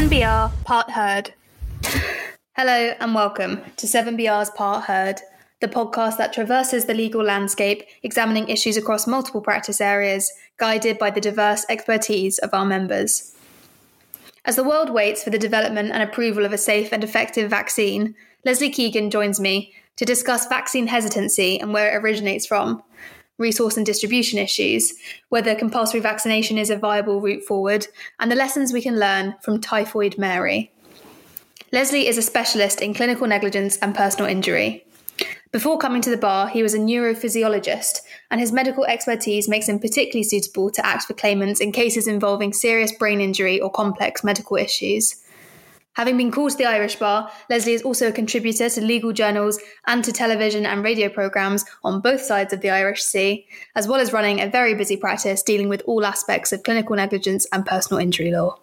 7BR Part Heard. Hello and welcome to 7BR's Part Heard, the podcast that traverses the legal landscape, examining issues across multiple practice areas, guided by the diverse expertise of our members. As the world waits for the development and approval of a safe and effective vaccine, Leslie Keegan joins me to discuss vaccine hesitancy and where it originates from, resource and distribution issues, whether compulsory vaccination is a viable route forward, and the lessons we can learn from Typhoid Mary. Leslie is a specialist in clinical negligence and personal injury. Before coming to the bar, he was a neurophysiologist, and his medical expertise makes him particularly suitable to act for claimants in cases involving serious brain injury or complex medical issues. Having been called to the Irish Bar, Leslie is also a contributor to legal journals and to television and radio programmes on both sides of the Irish Sea, as well as running a very busy practice dealing with all aspects of clinical negligence and personal injury law.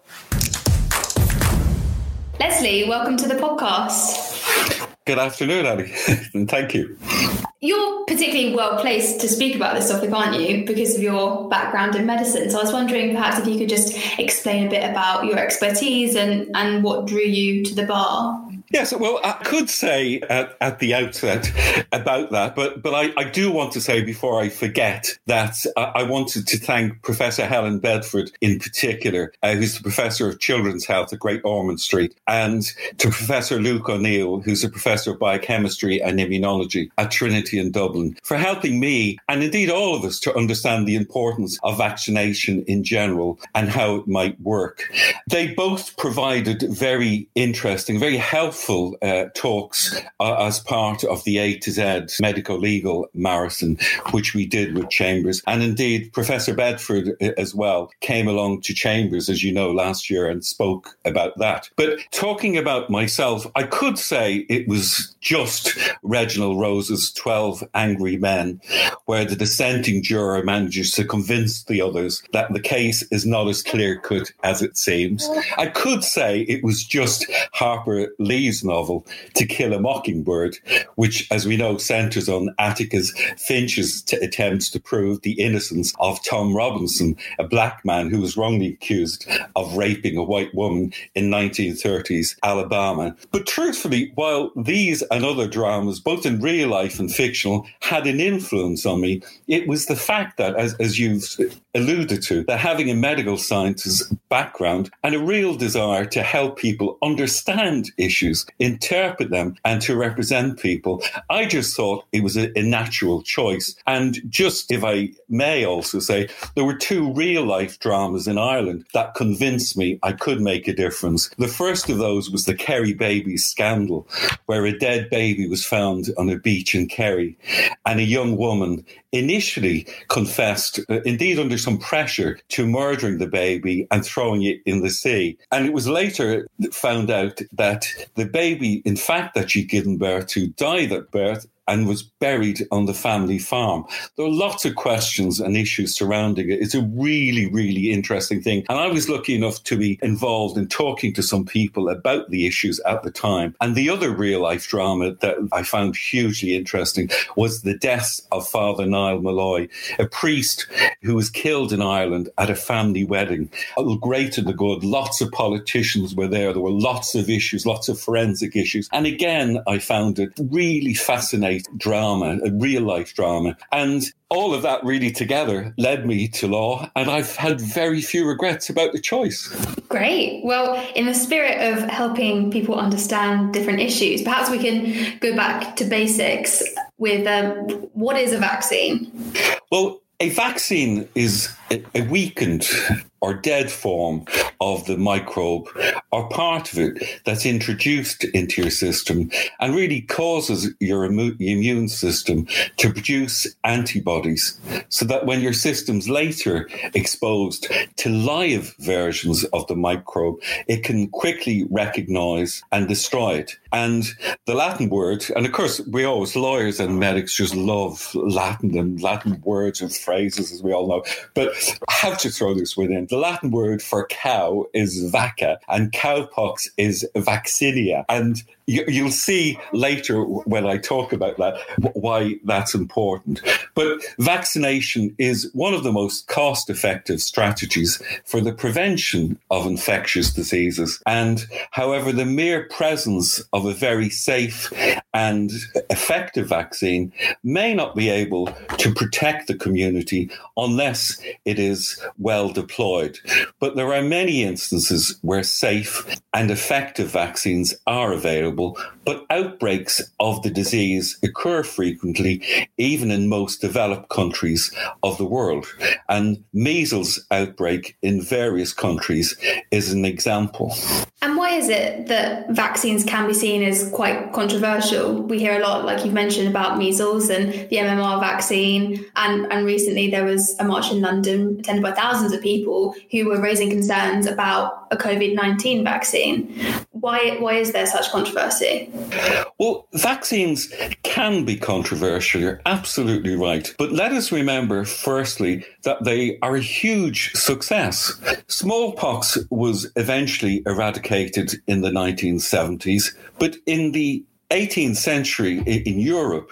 Leslie, welcome to the podcast. Good afternoon, Annie, and thank you. You're particularly well placed to speak about this topic, aren't you, because of your background in medicine? So I was wondering perhaps if you could just explain a bit about your expertise and what drew you to the bar. Yes, well, I could say at the outset about that, but I do want to say before I forget that I wanted to thank Professor Helen Bedford in particular, who's the Professor of Children's Health at Great Ormond Street, and to Professor Luke O'Neill, who's a Professor of Biochemistry and Immunology at Trinity in Dublin, for helping me, and indeed all of us, to understand the importance of vaccination in general and how it might work. They both provided very interesting, very helpful talks as part of the A to Z medical legal marathon, which we did with Chambers. And indeed, Professor Bedford as well came along to Chambers, as you know, last year and spoke about that. But talking about myself, I could say it was just Reginald Rose's 12 Angry Men, where the dissenting juror manages to convince the others that the case is not as clear-cut as it seems. I could say it was just Harper Lee's novel To Kill a Mockingbird, which, as we know, centres on Atticus Finch's attempts to prove the innocence of Tom Robinson, a black man who was wrongly accused of raping a white woman in 1930s Alabama. But truthfully, while these and other dramas, both in real life and fictional, had an influence on me, it was the fact that, as you've alluded to, that having a medical scientist background and a real desire to help people understand issues, interpret them, and to represent people, I just thought it was a natural choice. And just, if I may also say, there were two real-life dramas in Ireland that convinced me I could make a difference. The first of those was the Kerry baby scandal, where a dead baby was found on a beach in Kerry, and a young woman initially confessed, indeed under some pressure, to murdering the baby and throwing it in the sea. And it was later found out that the baby, in fact, that she'd given birth to died at birth and was buried on the family farm. There are lots of questions and issues surrounding it. It's a really, really interesting thing. And I was lucky enough to be involved in talking to some people about the issues at the time. And the other real-life drama that I found hugely interesting was the death of Father Niall Malloy, a priest who was killed in Ireland at a family wedding. Great and the good, lots of politicians were there. There were lots of issues, lots of forensic issues. And again, I found it really fascinating drama, a real life drama. And all of that really together led me to law, and I've had very few regrets about the choice. Great. Well, in the spirit of helping people understand different issues, perhaps we can go back to basics with what is a vaccine? Well, a vaccine is a weakened or dead form of the microbe or part of it that's introduced into your system and really causes your immune system to produce antibodies so that when your system's later exposed to live versions of the microbe, it can quickly recognize and destroy it. And the Latin word, and of course we always, lawyers and medics, just love Latin and Latin words and phrases, as we all know, but I have to throw this one in. The Latin word for cow is vacca, and cowpox is vaccinia. And you'll see later when I talk about that why that's important. But vaccination is one of the most cost-effective strategies for the prevention of infectious diseases. And however, the mere presence of a very safe and effective vaccine may not be able to protect the community unless it is well deployed. But there are many instances where safe and effective vaccines are available, but outbreaks of the disease occur frequently, even in most developed countries of the world. And measles outbreak in various countries is an example. And why is it that vaccines can be seen as quite controversial? We hear a lot, like you've mentioned, about measles and the MMR vaccine. And recently there was a march in London attended by thousands of people who were raising concerns about a COVID-19 vaccine. Why is there such controversy? Well, vaccines can be controversial. You're absolutely right. But let us remember, firstly, that they are a huge success. Smallpox was eventually eradicated in the 1970s, but in the 18th century in Europe,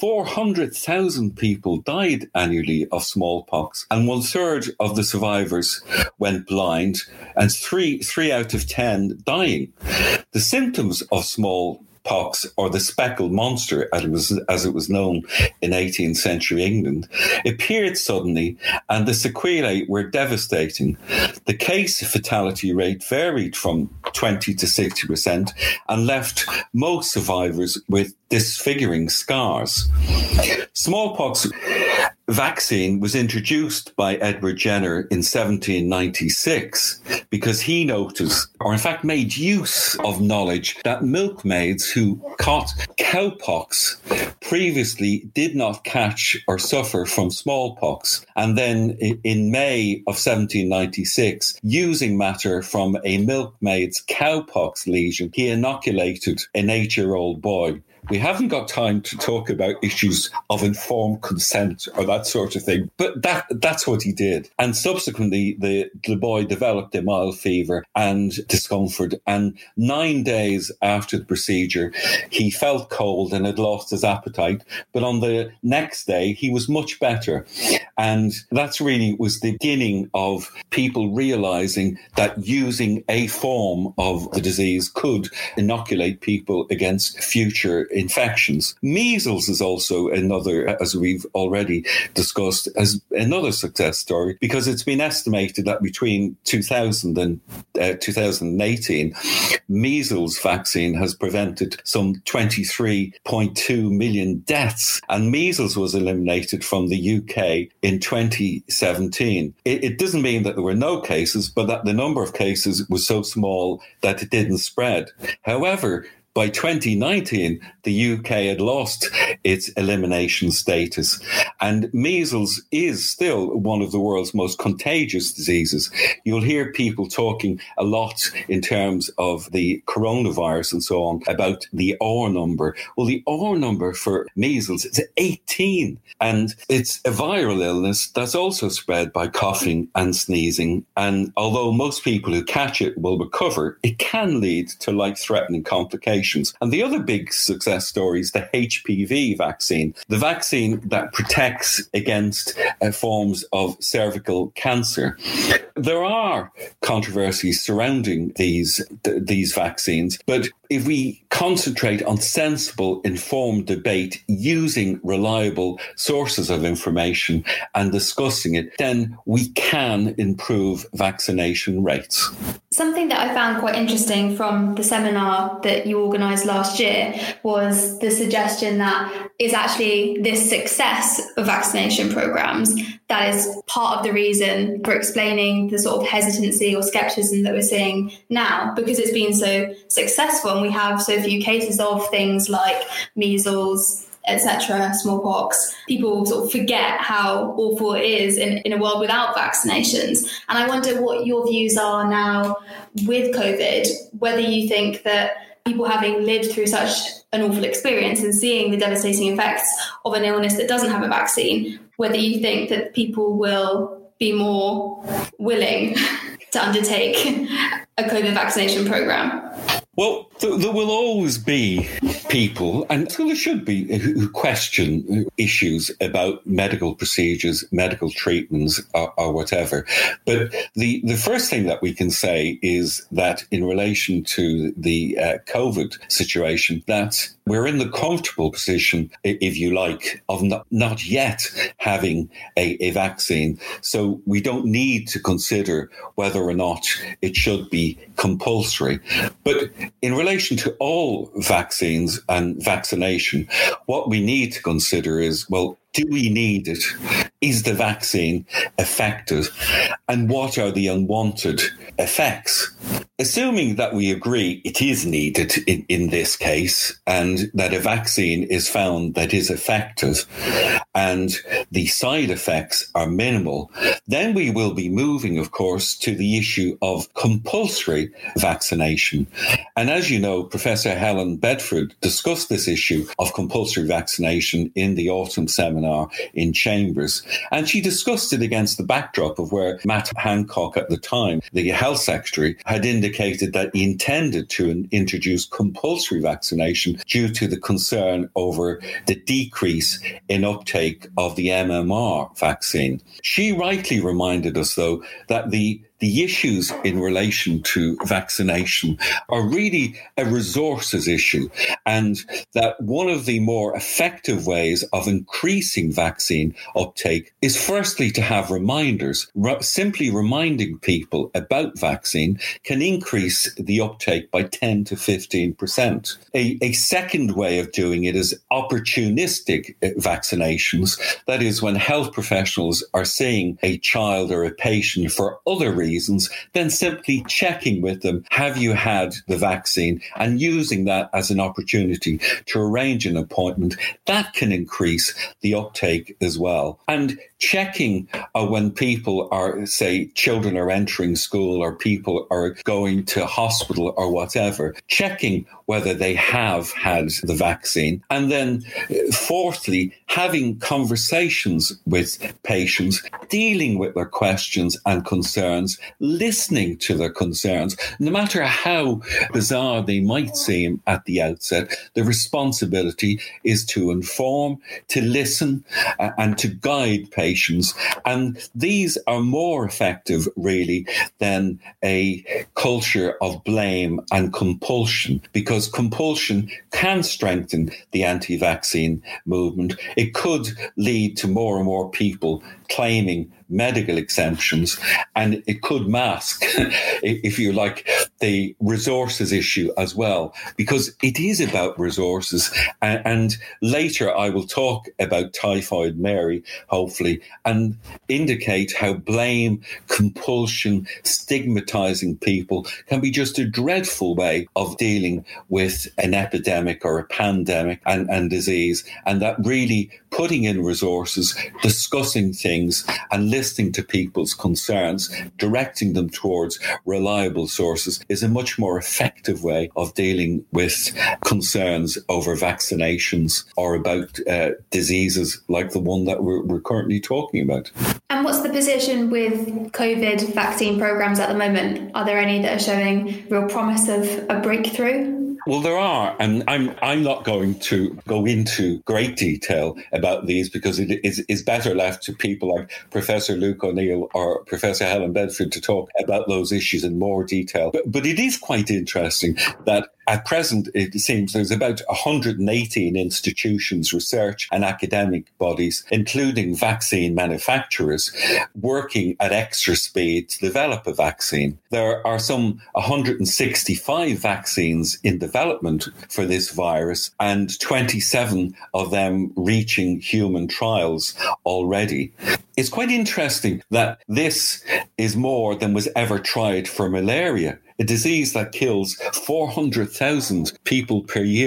400,000 people died annually of smallpox, and 1/3 of the survivors went blind, and three out of 10 dying. The symptoms of smallpox, or the speckled monster, as it was known in 18th century England, appeared suddenly, and the sequelae were devastating. The case fatality rate varied from 20 to 60% and left most survivors with disfiguring scars. Smallpox vaccine was introduced by Edward Jenner in 1796 because he noticed, or in fact made use of knowledge, that milkmaids who caught cowpox previously did not catch or suffer from smallpox. And then in May of 1796, using matter from a milkmaid's cowpox lesion, he inoculated an 8-year-old boy. We haven't got time to talk about issues of informed consent or that sort of thing, but that's what he did. And subsequently, the boy developed a mild fever and discomfort. And 9 days after the procedure, he felt cold and had lost his appetite. But on the next day, he was much better. And that's really was the beginning of people realizing that using a form of the disease could inoculate people against future infections. Measles is also another, as we've already discussed, as another success story, because it's been estimated that between 2000 and 2018, measles vaccine has prevented some 23.2 million deaths, and measles was eliminated from the UK in 2017. It doesn't mean that there were no cases, but that the number of cases was so small that it didn't spread. However, by 2019, the UK had lost its elimination status, and measles is still one of the world's most contagious diseases. You'll hear people talking a lot in terms of the coronavirus and so on about the R number. Well, the R number for measles is 18, and it's a viral illness that's also spread by coughing and sneezing. And although most people who catch it will recover, it can lead to life-threatening complications. And the other big success story is the HPV vaccine, the vaccine that protects against forms of cervical cancer. There are controversies surrounding these vaccines, but if we concentrate on sensible, informed debate using reliable sources of information and discussing it, then we can improve vaccination rates. Something that I found quite interesting from the seminar that you organised last year was the suggestion that it's actually this success of vaccination programmes that is part of the reason for explaining the sort of hesitancy or scepticism that we're seeing now, because it's been so successful and we have so few cases of things like measles, etc., smallpox. People sort of forget how awful it is in a world without vaccinations. And I wonder what your views are now with COVID, whether you think that people having lived through such an awful experience and seeing the devastating effects of an illness that doesn't have a vaccine, whether you think that people will be more willing to undertake a COVID vaccination program? Well, there will always be people, and so there should be, who question issues about medical procedures, medical treatments, or whatever. But the first thing that we can say is that in relation to the COVID situation, that we're in the comfortable position, if you like, of not yet having a vaccine. So we don't need to consider whether or not it should be compulsory. But in relation to all vaccines and vaccination, what we need to consider is, well, do we need it? Is the vaccine effective? And what are the unwanted effects? Assuming that we agree it is needed in this case, and that a vaccine is found that is effective and the side effects are minimal, then we will be moving, of course, to the issue of compulsory vaccination. And as you know, Professor Helen Bedford discussed this issue of compulsory vaccination in the autumn seminar in Chambers. And she discussed it against the backdrop of where Matt Hancock at the time, the health secretary, had indicated that he intended to introduce compulsory vaccination due to the concern over the decrease in uptake of the MMR vaccine. She rightly reminded us, though, that the issues in relation to vaccination are really a resources issue, and that one of the more effective ways of increasing vaccine uptake is firstly to have reminders. Simply reminding people about vaccine can increase the uptake by 10 to 15%. A second way of doing it is opportunistic vaccinations. That is, when health professionals are seeing a child or a patient for other reasons, then simply checking with them, have you had the vaccine, and using that as an opportunity to arrange an appointment. That can increase the uptake as well. And checking when people are, say, children are entering school or people are going to hospital or whatever, checking whether they have had the vaccine. And then fourthly, having conversations with patients, dealing with their questions and concerns, listening to their concerns. No matter how bizarre they might seem at the outset, the responsibility is to inform, to listen, and to guide patients. And these are more effective, really, than a culture of blame and compulsion, because compulsion can strengthen the anti-vaccine movement. It could lead to more and more people claiming medical exemptions, and it could mask, if you like, the resources issue as well, because it is about resources. And later I will talk about Typhoid Mary, hopefully, and indicate how blame, compulsion, stigmatizing people can be just a dreadful way of dealing with an epidemic or a pandemic and disease, and that really putting in resources, discussing things and listening to people's concerns, directing them towards reliable sources is a much more effective way of dealing with concerns over vaccinations or about diseases like the one that we're currently talking about. And what's the position with COVID vaccine programs at the moment? Are there any that are showing real promise of a breakthrough? Well, there are, and I'm not going to go into great detail about these because it is better left to people like Professor Luke O'Neill or Professor Helen Bedford to talk about those issues in more detail. But it is quite interesting that at present, it seems there's about 118 institutions, research and academic bodies, including vaccine manufacturers, working at extra speed to develop a vaccine. There are some 165 vaccines in development for this virus, and 27 of them reaching human trials already. It's quite interesting that this is more than was ever tried for malaria, a disease that kills 400,000 people per year.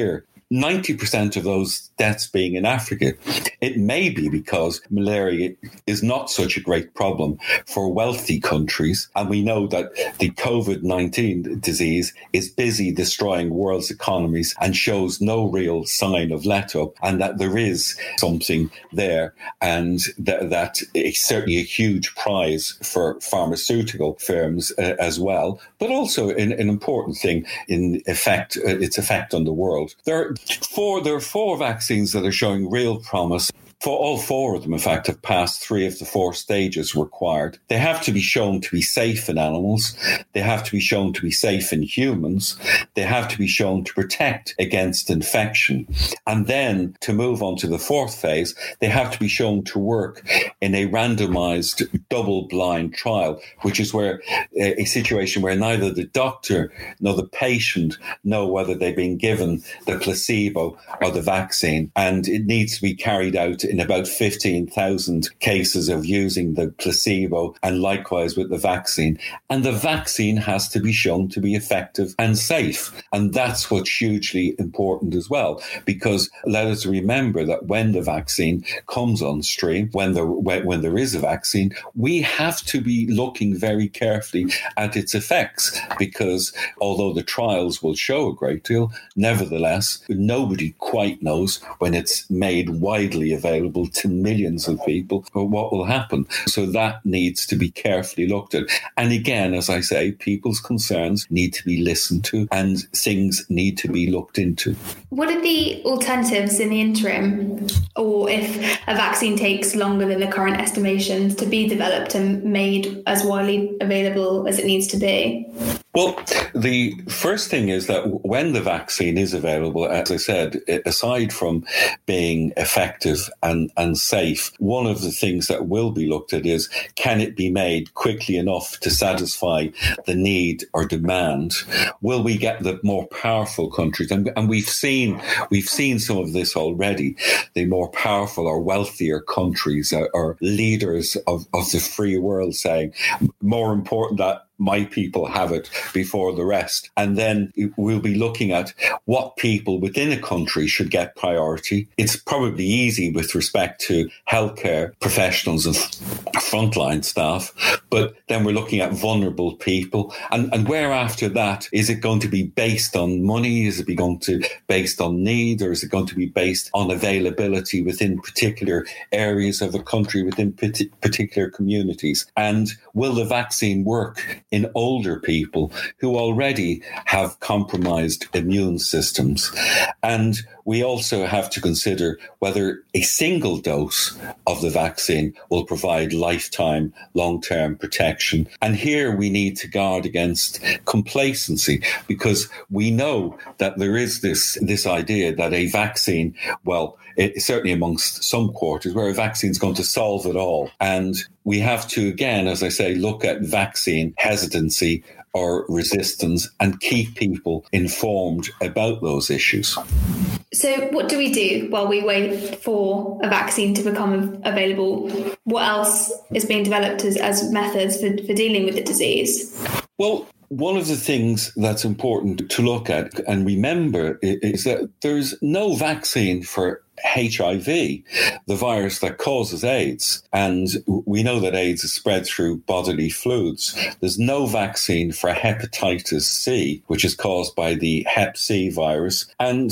90% of those deaths being in Africa, it may be because malaria is not such a great problem for wealthy countries. And we know that the COVID-19 disease is busy destroying world's economies and shows no real sign of let-up, and that there is something there, and that is certainly a huge prize for pharmaceutical firms as well, but also an important thing in its effect on the world. There are four vaccines that are showing real promise. For all four of them, in fact, have passed 3 of the 4 stages required. They have to be shown to be safe in animals. They have to be shown to be safe in humans. They have to be shown to protect against infection. And then to move on to the 4th phase, they have to be shown to work in a randomized double-blind trial, which is where a situation where neither the doctor nor the patient know whether they've been given the placebo or the vaccine. And it needs to be carried out in about 15,000 cases of using the placebo, and likewise with the vaccine. And the vaccine has to be shown to be effective and safe. And that's what's hugely important as well, because let us remember that when the vaccine comes on stream, when there is a vaccine, we have to be looking very carefully at its effects, because although the trials will show a great deal, nevertheless, nobody quite knows when it's made widely available to millions of people what will happen. So that needs to be carefully looked at. And again, as I say, people's concerns need to be listened to and things need to be looked into. What are the alternatives in the interim, or if a vaccine takes longer than the current estimations to be developed and made as widely available as it needs to be? Well, the first thing is that when the vaccine is available, as I said, aside from being effective and safe, one of the things that will be looked at is, can it be made quickly enough to satisfy the need or demand? Will we get the more powerful countries? And we've seen some of this already. The more powerful or wealthier countries are leaders of the free world saying, more important that my people have it before the rest. And then we'll be looking at what people within a country should get priority. It's probably easy with respect to healthcare professionals and frontline staff, but then we're looking at vulnerable people. And where after that, is it going to be based on money? Is it going to be based on need? Or is it going to be based on availability within particular areas of a country, within particular communities? And will the vaccine work in older people who already have compromised immune systems? And we also have to consider whether a single dose of the vaccine will provide lifetime, long-term protection. And here we need to guard against complacency, because we know that there is this idea that a vaccine, well, certainly amongst some quarters, where a vaccine is going to solve it all. And we have to, again, as I say, look at vaccine hesitancy or resistance and keep people informed about those issues. So what do we do while we wait for a vaccine to become available? What else is being developed as methods for dealing with the disease? Well, one of the things that's important to look at and remember is that there's no vaccine for HIV, the virus that causes AIDS. And we know that AIDS is spread through bodily fluids. There's no vaccine for hepatitis C, which is caused by the Hep C virus. And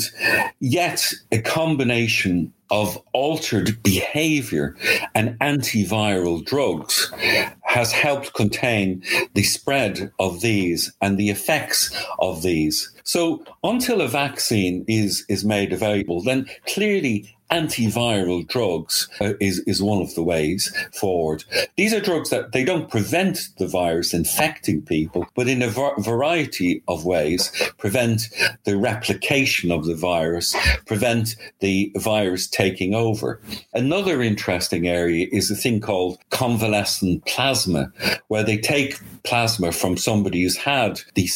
yet a combination of altered behavior and antiviral drugs has helped contain the spread of these and the effects of these. So until a vaccine is made available, then clearly antiviral drugs is one of the ways forward. These are drugs that they don't prevent the virus infecting people, but in a variety of ways prevent the replication of the virus, prevent the virus taking over. Another interesting area is a thing called convalescent plasma, where they take plasma from somebody who's had the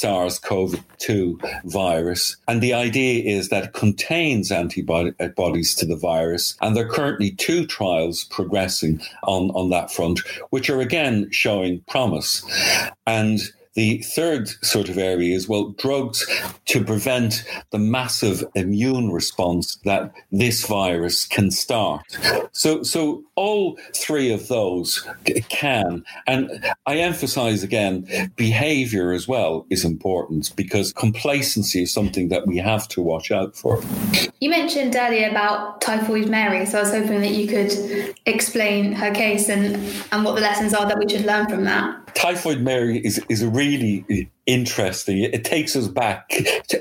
SARS-CoV-2 virus, and the idea is that it contains antibodies to the virus, and there are currently 2 trials progressing on that front, which are again showing promise. And the third sort of area is, well, drugs to prevent the massive immune response that this virus can start. So all three of those can. And I emphasize again, behavior as well is important, because complacency is something that we have to watch out for. You mentioned earlier about Typhoid Mary, so I was hoping that you could explain her case and what the lessons are that we should learn from that. Typhoid Mary is a really interesting. It takes us back to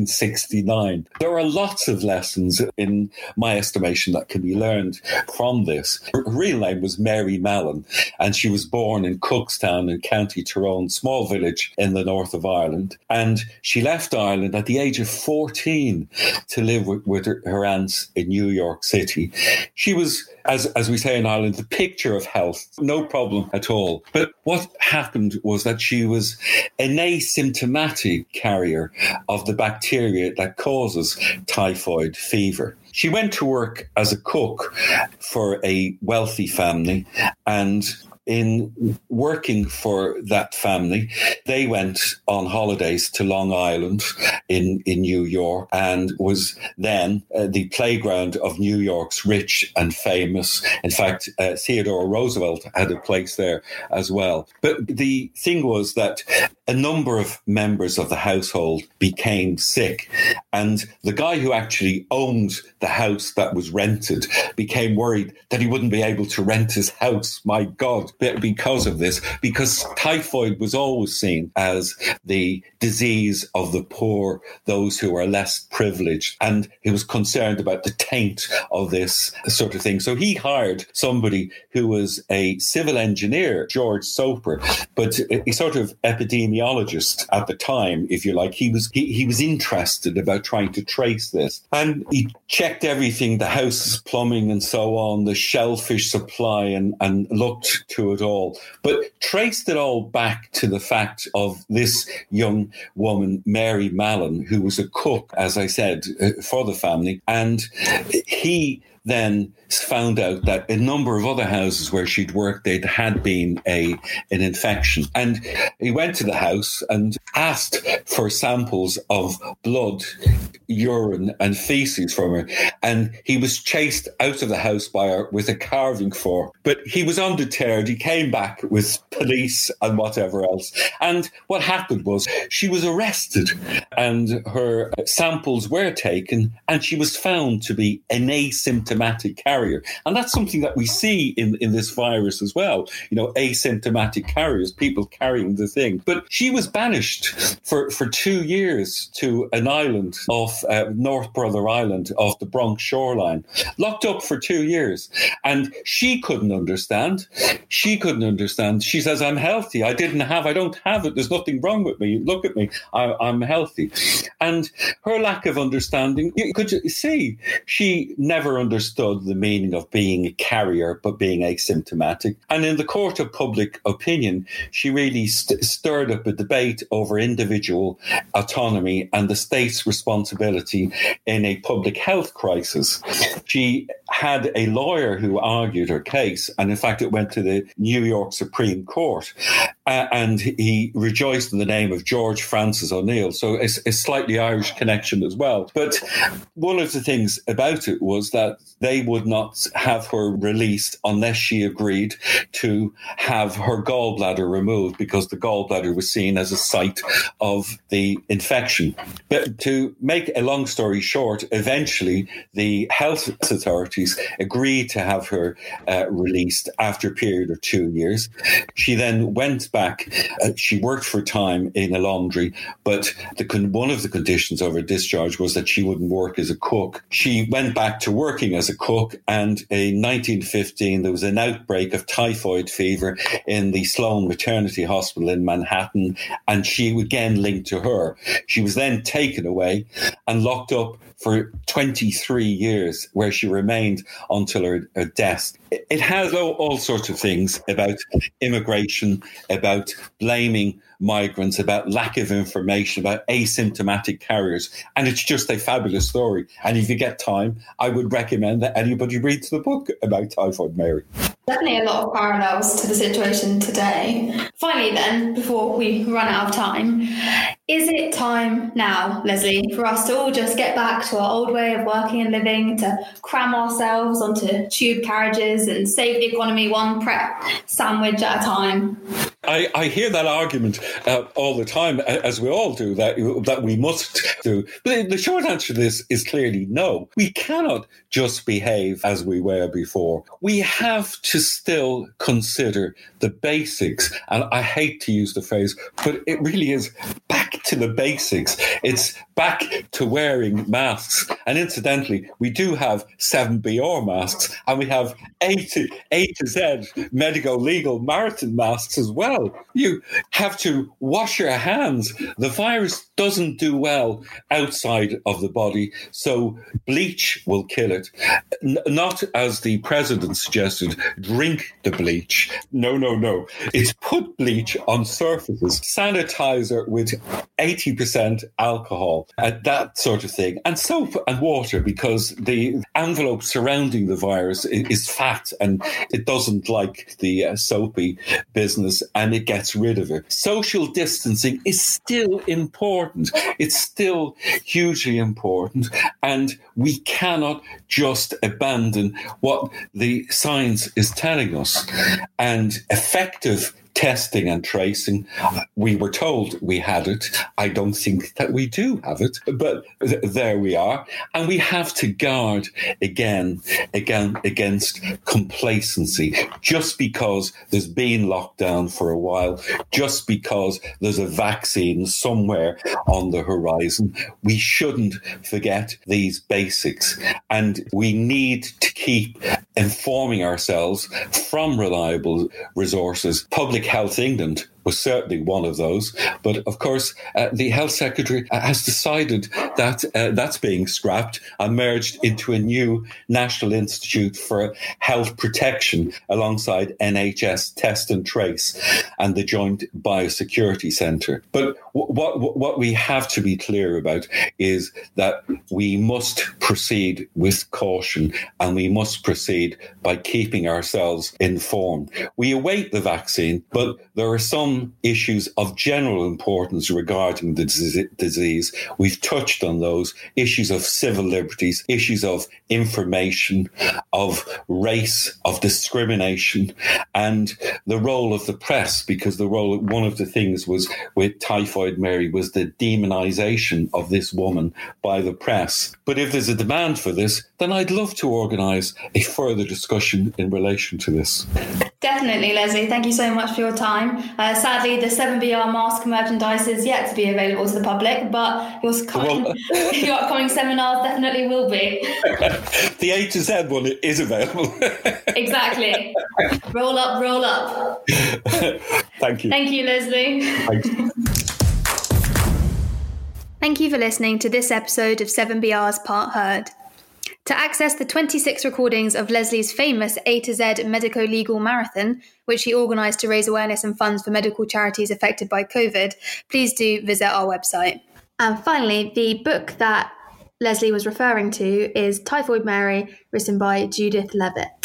1869. There are lots of lessons, in my estimation, that can be learned from this. Her real name was Mary Mallon, and she was born in Cookstown in County Tyrone, small village in the north of Ireland. And she left Ireland at the age of 14 to live with her aunts in New York City. She was, as we say in Ireland, the picture of health, no problem at all. But what happened was that she was an asymptomatic carrier of the bacteria that causes typhoid fever. She went to work as a cook for a wealthy family, and in working for that family, they went on holidays to Long Island in New York, and was then the playground of New York's rich and famous. In fact, Theodore Roosevelt had a place there as well. But the thing was that a number of members of the household became sick, and the guy who actually owned the house that was rented became worried that he wouldn't be able to rent his house. My God, because of this, because typhoid was always seen as the disease of the poor, those who are less privileged, and he was concerned about the taint of this sort of thing. So he hired somebody who was a civil engineer, George Soper, but a sort of epidemiologist at the time, if you like. He was interested about trying to trace this, and he checked everything, the house's plumbing and so on, the shellfish supply, and looked to it all, but traced it all back to the fact of this young woman, Mary Mallon, who was a cook, as I said, for the family. And he then found out that a number of other houses where she'd worked, there had been an infection. And he went to the house and asked for samples of blood, urine and feces from her. And he was chased out of the house by her with a carving fork. But he was undeterred. He came back with police and whatever else. And what happened was she was arrested, and her samples were taken, and she was found to be an asymptomatic carrier. And that's something that we see in this virus as well. You know, asymptomatic carriers, people carrying the thing. But she was banished for 2 years to an island off North Brother Island off the Bronx shoreline, locked up for 2 years. And she couldn't understand. She says, I'm healthy. I don't have it. There's nothing wrong with me. Look at me. I'm healthy. And her lack of understanding, you could see, she never understood the meaning of being a carrier, but being asymptomatic. And in the court of public opinion, she really stirred up a debate over individual autonomy and the state's responsibility in a public health crisis. She had a lawyer who argued her case, and in fact, it went to the New York Supreme Court. And he rejoiced in the name of George Francis O'Neill. So it's a slightly Irish connection as well. But one of the things about it was that they would not have her released unless she agreed to have her gallbladder removed, because the gallbladder was seen as a site of the infection. But to make a long story short, eventually the health authorities agreed to have her released after a period of 2 years. She then went back. She worked for a time in a laundry, but one of the conditions of her discharge was that she wouldn't work as a cook. She went back to working as a cook, and in 1915 there was an outbreak of typhoid fever in the Sloan Maternity Hospital in Manhattan, and she again linked to her. She was then taken away and locked up for 23 years, where she remained until her death. It has all sorts of things about immigration, about about blaming migrants, about lack of information, about asymptomatic carriers. And it's just a fabulous story. And if you get time, I would recommend that anybody reads the book about Typhoid Mary. Definitely a lot of parallels to the situation today. Finally then, before we run out of time, is it time now, Leslie, for us to all just get back to our old way of working and living, to cram ourselves onto tube carriages and save the economy one prep sandwich at a time? I hear that argument all the time, as we all do, that we must do. But the short answer to this is clearly no. We cannot just behave as we were before. We have to still consider the basics. And I hate to use the phrase, but it really is back to the basics. It's back to wearing masks. And incidentally, we do have 7BR masks, and we have A to Z medico-legal marathon masks as well. You have to wash your hands. The virus doesn't do well outside of the body, so bleach will kill it. Not, as the president suggested, drink the bleach. No. It's put bleach on surfaces, sanitizer with 80% alcohol, that sort of thing, and soap and water, because the envelope surrounding the virus is fat and it doesn't like the soapy business, and it gets rid of it. Social distancing is still important. It's still hugely important, and we cannot just abandon what the science is telling us. And effective testing and tracing, we were told we had it. I don't think that we do have it, but there we are. And we have to guard again against complacency. Just because there's been lockdown for a while, just because there's a vaccine somewhere on the horizon, we shouldn't forget these basics. And we need to keep informing ourselves from reliable resources. Public Health England was certainly one of those. But of course, the Health Secretary has decided that that's being scrapped and merged into a new National Institute for Health Protection alongside NHS Test and Trace and the Joint Biosecurity Centre. But what we have to be clear about is that we must proceed with caution, and we must proceed by keeping ourselves informed. We await the vaccine, but there are some issues of general importance regarding the disease. We've touched on those issues of civil liberties, issues of information, of race, of discrimination, and the role of the press, because one of the things was with Typhoid Mary was the demonization of this woman by the press. But if there's a demand for this, then I'd love to organise a further discussion in relation to this. Definitely, Leslie. Thank you so much for your time. Sadly, the 7BR mask merchandise is yet to be available to the public, but your upcoming seminars definitely will be. The A to Z one is available. Exactly. Roll up, roll up. Thank you. Thank you, Leslie. Thanks. Thank you for listening to this episode of 7BR's Part Heard. To access the 26 recordings of Leslie's famous A to Z medico-legal marathon, which he organised to raise awareness and funds for medical charities affected by COVID, please do visit our website. And finally, the book that Leslie was referring to is Typhoid Mary, written by Judith Levitt.